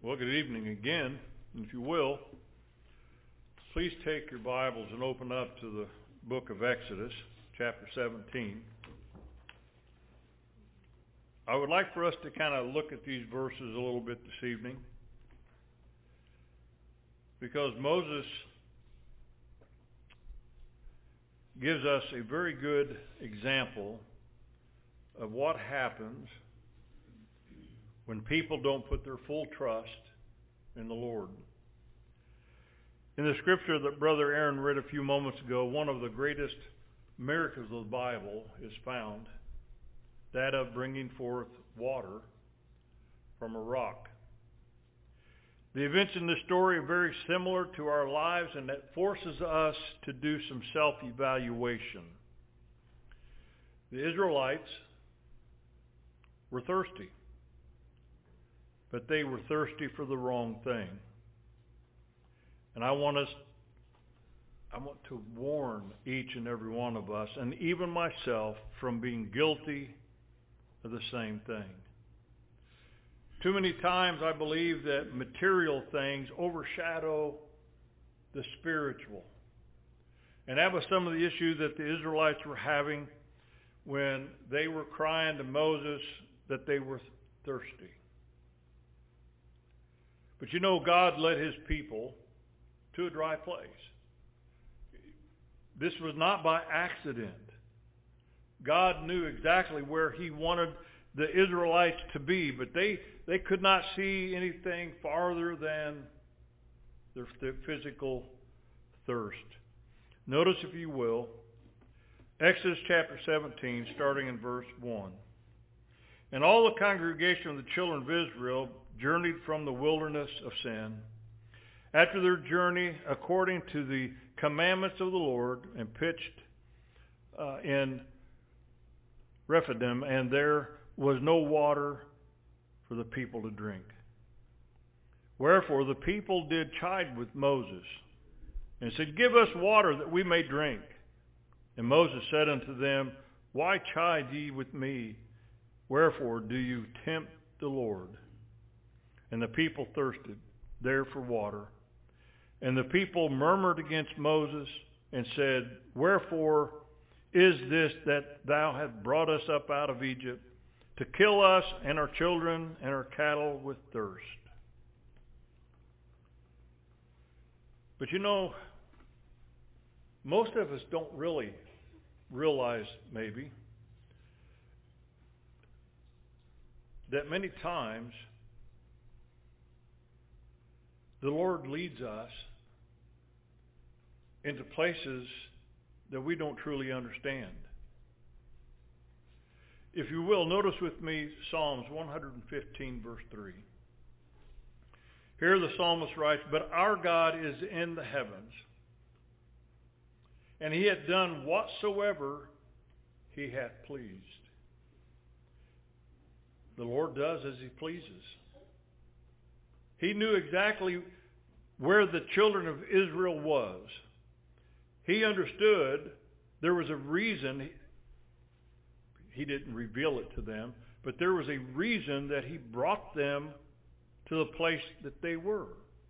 Well, good evening again. If you will, please take your Bibles and open up to the book of Exodus, chapter 17. I would like for us to kind of look at these verses a little bit this evening, because Moses gives us a very good example of what happens when people don't put their full trust in the Lord. In the scripture that Brother Aaron read a few moments ago, one of the greatest miracles of the Bible is found, that of bringing forth water from a rock. The events in this story are very similar to our lives, and that forces us to do some self-evaluation. The Israelites were thirsty, but they were thirsty for the wrong thing. And I want to warn each and every one of us, and even myself, from being guilty of the same thing. Too many times I believe that material things overshadow the spiritual. And that was some of the issues that the Israelites were having when they were crying to Moses that they were thirsty. But you know, God led his people to a dry place. This was not by accident. God knew exactly where he wanted the Israelites to be, but they could not see anything farther than their physical thirst. Notice, if you will, Exodus chapter 17, starting in verse 1. And all the congregation of the children of Israel journeyed from the wilderness of Sin, after their journey according to the commandments of the Lord, and pitched in Rephidim, and there was no water for the people to drink. Wherefore the people did chide with Moses, and said, Give us water that we may drink. And Moses said unto them, Why chide ye with me? Wherefore do you tempt the Lord? And the people thirsted there for water. And the people murmured against Moses, and said, Wherefore is this that thou hast brought us up out of Egypt, to kill us and our children and our cattle with thirst? But you know, most of us don't really realize, maybe, that many times the Lord leads us into places that we don't truly understand. If you will, notice with me Psalms 115, verse 3. Here the psalmist writes, But our God is in the heavens, and he hath done whatsoever he hath pleased. The Lord does as he pleases. He knew exactly where the children of Israel was. He understood there was a reason. He didn't reveal it to them, but there was a reason that he brought them to the place that they were.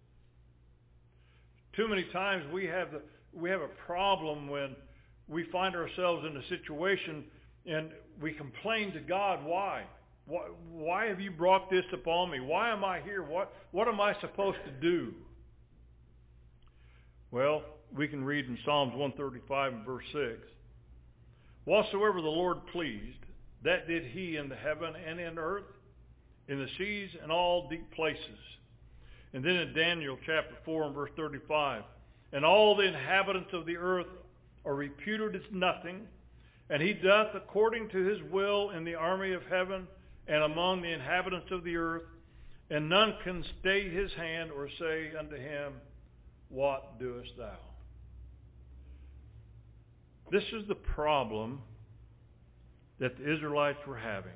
Too many times we have a problem when we find ourselves in a situation and we complain to God, why? Why have you brought this upon me? Why am I here? What am I supposed to do? Well, we can read in Psalms 135 and verse 6. Whatsoever the Lord pleased, that did he in the heaven and in earth, in the seas and all deep places. And then in Daniel chapter 4 and verse 35, And all the inhabitants of the earth are reputed as nothing, and he doth according to his will in the army of heaven and among the inhabitants of the earth, and none can stay his hand or say unto him, What doest thou? This is the problem that the Israelites were having.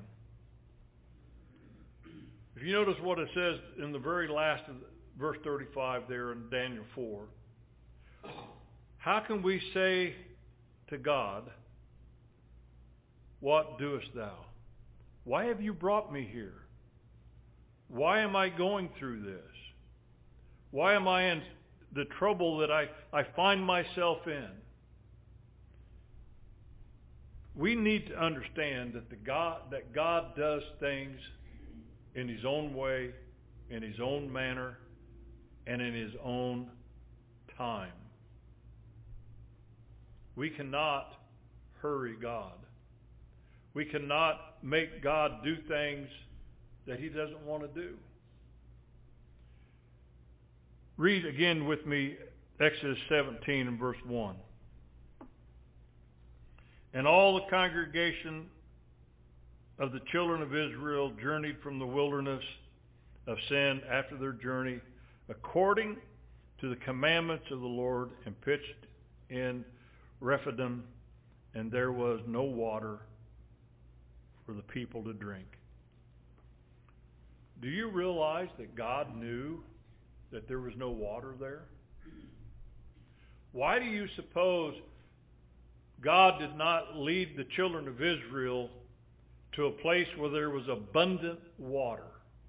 If you notice what it says in the very last of verse 35 there in Daniel 4, how can we say to God, What doest thou? Why have you brought me here? Why am I going through this? Why am I in the trouble that I find myself in? We need to understand that God does things in His own way, in His own manner, and in His own time. We cannot hurry God. We cannot make God do things that He doesn't want to do. Read again with me Exodus 17 and verse 1. And all the congregation of the children of Israel journeyed from the wilderness of Sin after their journey, according to the commandments of the Lord, and pitched in Rephidim, and there was no water for the people to drink. Do you realize that God knew that there was no water there? Why do you suppose God did not lead the children of Israel to a place where there was abundant water?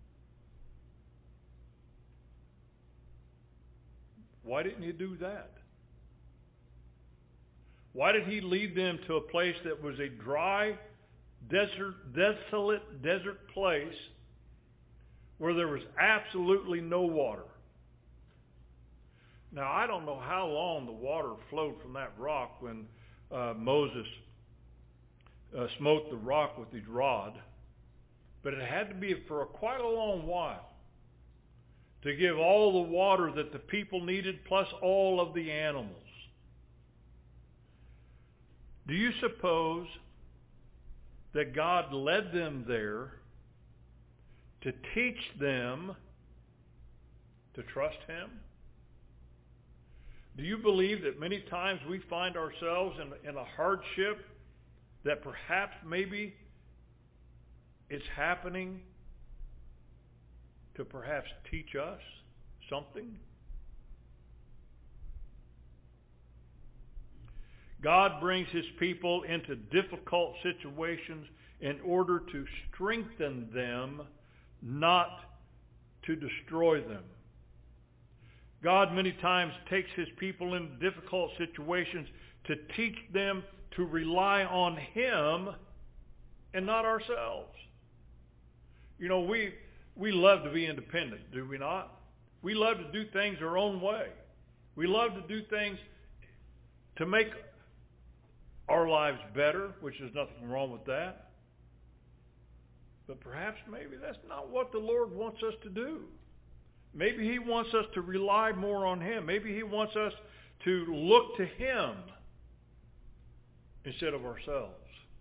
Why didn't He do that? Why did He lead them to a place that was a dry, desolate desert place where there was absolutely no water? Now, I don't know how long the water flowed from that rock when Moses smote the rock with his rod, but it had to be for quite a long while to give all the water that the people needed, plus all of the animals. Do you suppose that God led them there to teach them to trust Him? Do you believe that many times we find ourselves in a hardship that perhaps maybe it's happening to perhaps teach us something? God brings His people into difficult situations in order to strengthen them, not to destroy them. God many times takes His people in difficult situations to teach them to rely on Him and not ourselves. You know, we love to be independent, do we not? We love to do things our own way. We love to do things to make our lives better, which is nothing wrong with that. But perhaps maybe that's not what the Lord wants us to do. Maybe He wants us to rely more on Him. Maybe He wants us to look to Him instead of ourselves.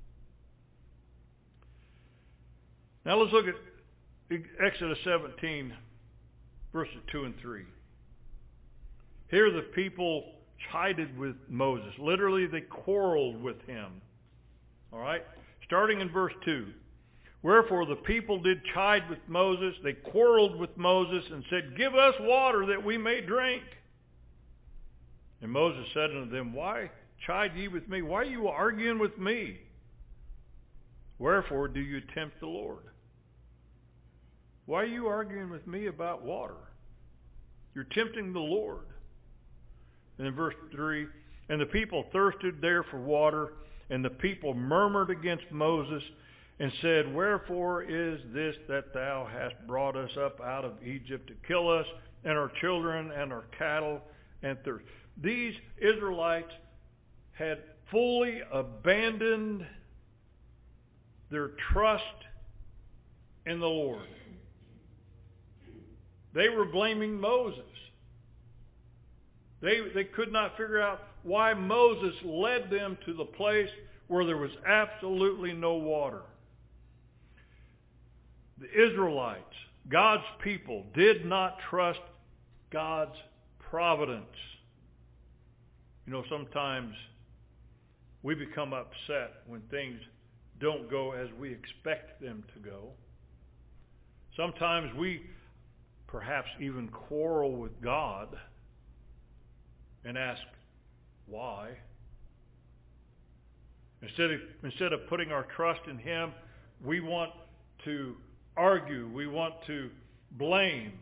Now let's look at Exodus 17, verses 2 and 3. Here the people chided with Moses. Literally, they quarreled with him. All right? Starting in verse 2. Wherefore the people did chide with Moses. They quarreled with Moses and said, Give us water that we may drink. And Moses said unto them, Why chide ye with me? Why are you arguing with me? Wherefore do you tempt the Lord? Why are you arguing with me about water? You're tempting the Lord. And in verse 3, And the people thirsted there for water, and the people murmured against Moses, and said, Wherefore is this that thou hast brought us up out of Egypt to kill us and our children and our cattle and thirst? These Israelites had fully abandoned their trust in the Lord. They were blaming Moses. They could not figure out why Moses led them to the place where there was absolutely no water. The Israelites, God's people, did not trust God's providence. You know, sometimes we become upset when things don't go as we expect them to go. Sometimes we perhaps even quarrel with God and ask, why? Instead of putting our trust in Him, we want to argue. We want to blame.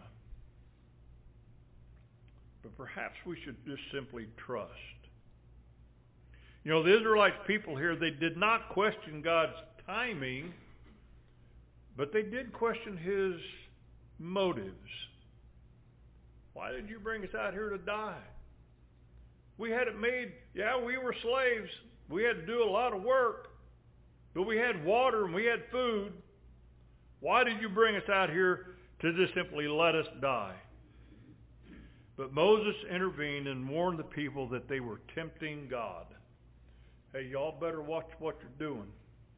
But perhaps we should just simply trust. You know, the Israelite people here, they did not question God's timing, but they did question His motives. Why did you bring us out here to die? We had it made. Yeah, we were slaves. We had to do a lot of work. But we had water and we had food. Why did you bring us out here to just simply let us die? But Moses intervened and warned the people that they were tempting God. Hey, y'all better watch what you're doing.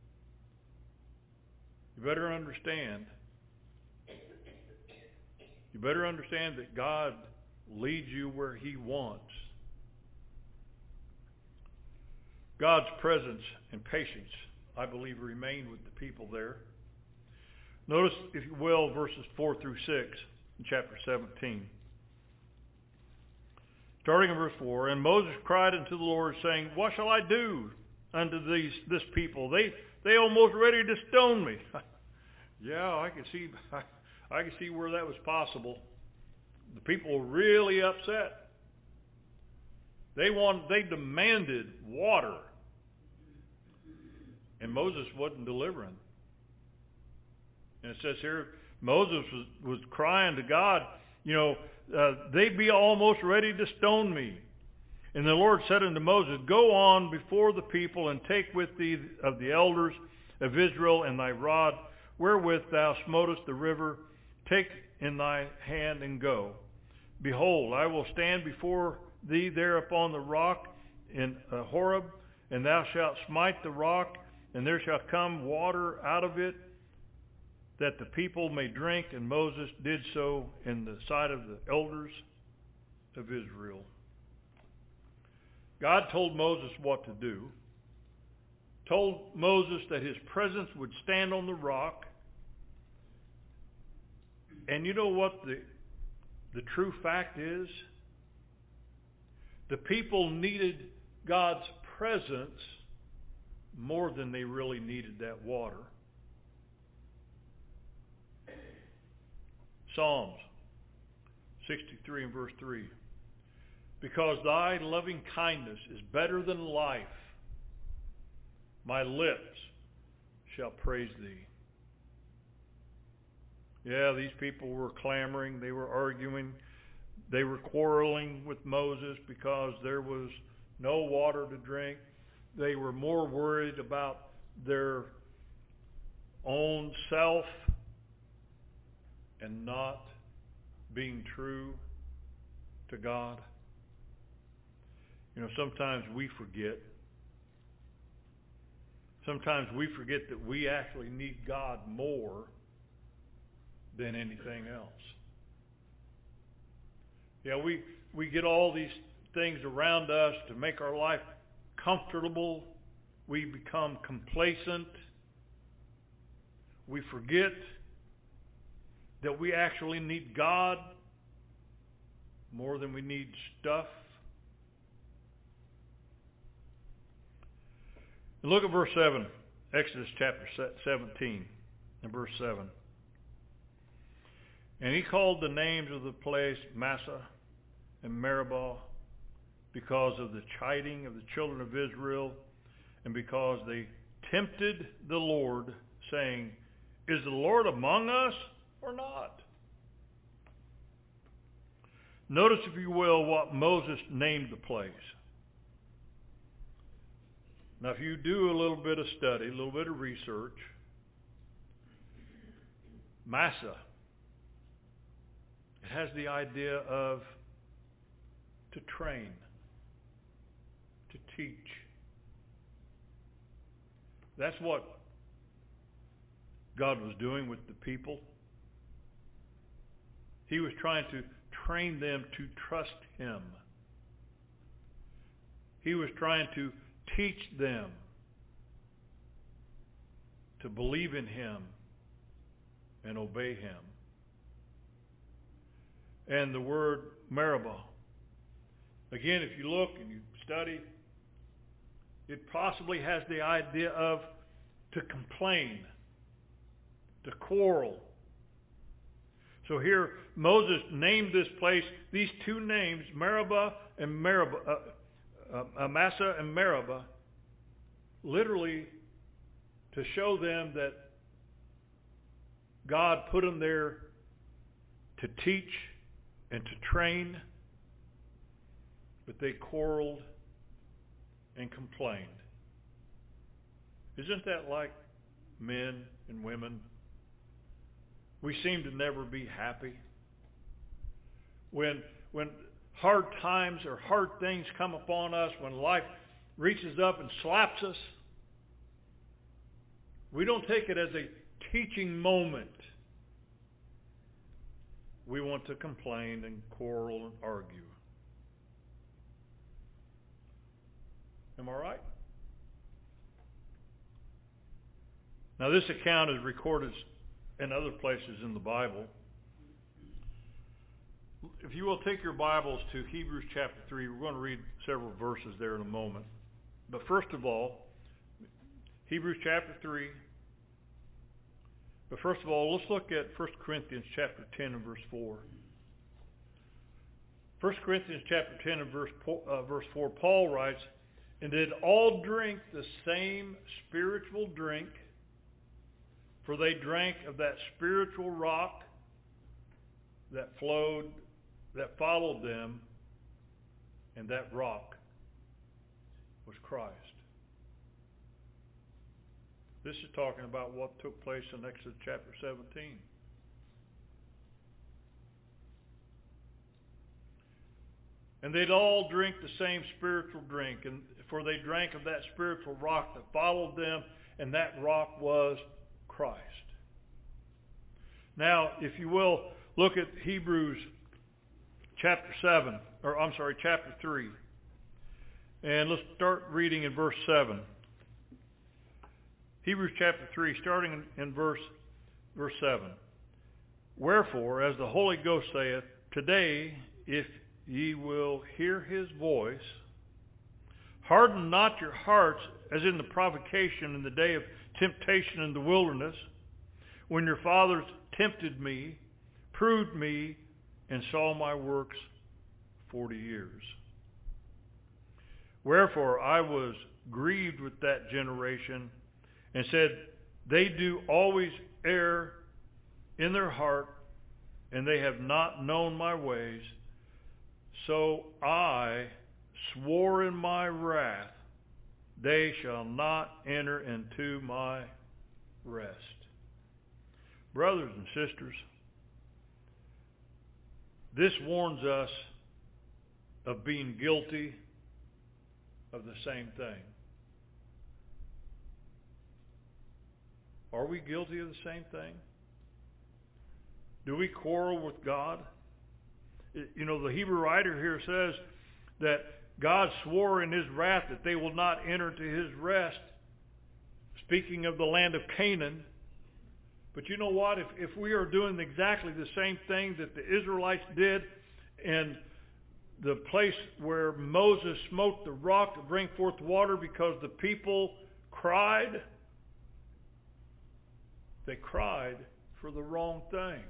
You better understand. You better understand that God leads you where He wants. God's presence and patience, I believe, remained with the people there. Notice, if you will, verses 4 through 6 in chapter 17. Starting in verse 4, and Moses cried unto the Lord, saying, what shall I do unto this people? They almost ready to stone me. Yeah, I can see where that was possible. The people were really upset. They demanded water. And Moses wasn't delivering. And it says here, Moses was crying to God, they be almost ready to stone me. And the Lord said unto Moses, go on before the people and take with thee of the elders of Israel and thy rod, wherewith thou smotest the river, take in thy hand and go. Behold, I will stand before thee there upon the rock in Horeb, and thou shalt smite the rock, and there shall come water out of it, that the people may drink. And Moses did so in the sight of the elders of Israel. God told Moses what to do. Told Moses that His presence would stand on the rock. And you know what the true fact is? The people needed God's presence more than they really needed that water. Psalms 63 and verse 3. Because thy loving kindness is better than life, my lips shall praise thee. Yeah, these people were clamoring, they were arguing, they were quarreling with Moses because there was no water to drink. They were more worried about their own self and not being true to God. Sometimes we forget. Sometimes we forget that we actually need God more than anything else. Yeah, we get all these things around us to make our life comfortable. We become complacent. We forget that we actually need God more than we need stuff. Look at verse 7, Exodus chapter 17 and verse 7. And he called the names of the place Massah and Meribah because of the chiding of the children of Israel, and because they tempted the Lord, saying, is the Lord among us or not? Notice, if you will, what Moses named the place. Now, if you do a little bit of study, a little bit of research, Massah, it has the idea of to train, to teach. That's what God was doing with the people. He was trying to train them to trust Him. He was trying to teach them to believe in Him and obey Him. And the word Meribah, again, if you look and you study, it possibly has the idea of to complain, to quarrel. So here Moses named this place, these two names, Meribah and Massah and Meribah, literally to show them that God put them there to teach and to train, but they quarreled and complained. Isn't that like men and women? We seem to never be happy. When hard times or hard things come upon us, when life reaches up and slaps us, we don't take it as a teaching moment. We want to complain and quarrel and argue. Am I right? Now this account is recorded in other places in the Bible. If you will take your Bibles to Hebrews chapter 3, we're going to read several verses there in a moment. But first of all, Hebrews chapter 3. But first of all, let's look at 1 Corinthians chapter 10 and verse 4. 1 Corinthians chapter 10 and verse 4, Paul writes, "And did all drink the same spiritual drink? For they drank of that spiritual rock that followed them, and that rock was Christ." This is talking about what took place in Exodus chapter 17. And they'd all drink the same spiritual drink, and for they drank of that spiritual rock that followed them, and that rock was Christ. Now, if you will, look at Hebrews chapter 3. And let's start reading in verse 7. Hebrews chapter 3, starting in verse 7. "Wherefore, as the Holy Ghost saith, Today, if ye will hear his voice, harden not your hearts as in the provocation in the day of temptation in the wilderness, when your fathers tempted me, proved me, and saw my works 40 years. Wherefore I was grieved with that generation, and said, They do always err in their heart, and they have not known my ways. So I swore in my wrath, They shall not enter into my rest." Brothers and sisters, this warns us of being guilty of the same thing. Are we guilty of the same thing? Do we quarrel with God? You know, the Hebrew writer here says that God swore in his wrath that they will not enter to his rest, speaking of the land of Canaan. But you know what? If we are doing exactly the same thing that the Israelites did in the place where Moses smote the rock to bring forth water because the people cried, they cried for the wrong thing.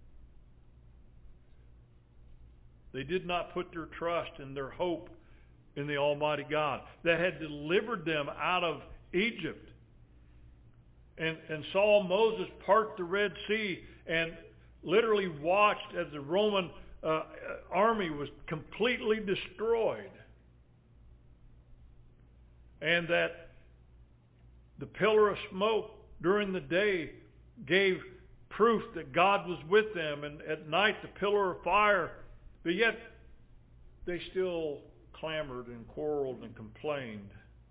They did not put their trust and their hope in the Almighty God that had delivered them out of Egypt and saw Moses part the Red Sea and literally watched as the Roman army was completely destroyed. And that the pillar of smoke during the day gave proof that God was with them, and at night the pillar of fire, but yet they still clamored and quarreled and complained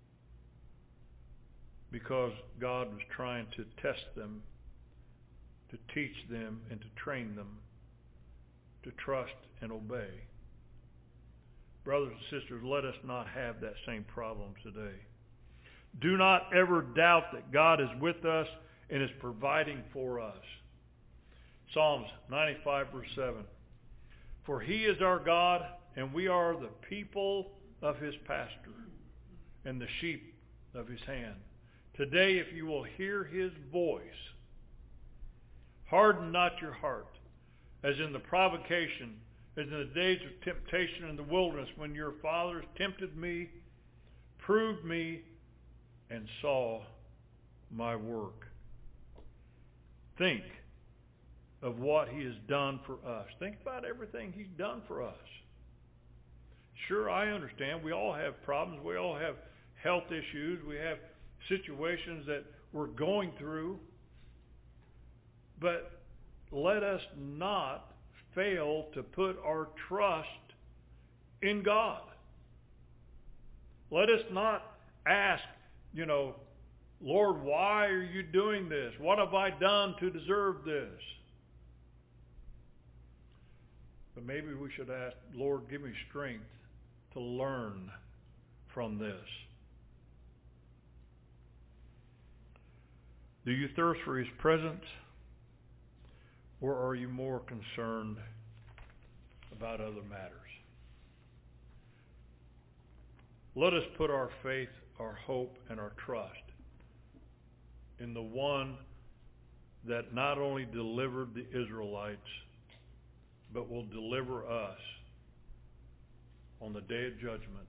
because God was trying to test them, to teach them, and to train them to trust and obey. Brothers and sisters, let us not have that same problem today. Do not ever doubt that God is with us and is providing for us. Psalms 95 verse 7. "For he is our God, and we are the people of his pasture, and the sheep of his hand. Today, if you will hear his voice, harden not your heart, as in the provocation, as in the days of temptation in the wilderness, when your fathers tempted me, proved me, and saw my work. Think of what he has done for us. Think about everything he's done for us. Sure, I understand. We all have problems. We all have health issues. We have situations that we're going through. But let us not fail to put our trust in God. Let us not ask, Lord, why are you doing this? What have I done to deserve this? But maybe we should ask, Lord, give me strength to learn from this. Do you thirst for his presence? Or are you more concerned about other matters? Let us put our faith, our hope, and our trust in the one that not only delivered the Israelites, but will deliver us on the day of judgment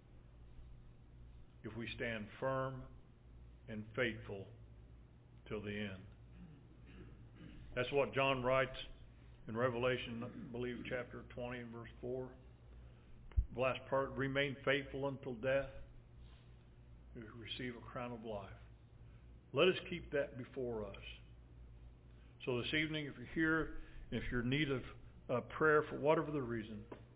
if we stand firm and faithful till the end. That's what John writes in Revelation, I believe, chapter 20 and verse 4. The last part, remain faithful until death, you receive a crown of life. Let us keep that before us. So this evening, if you're here, if you're in need of prayer for whatever the reason,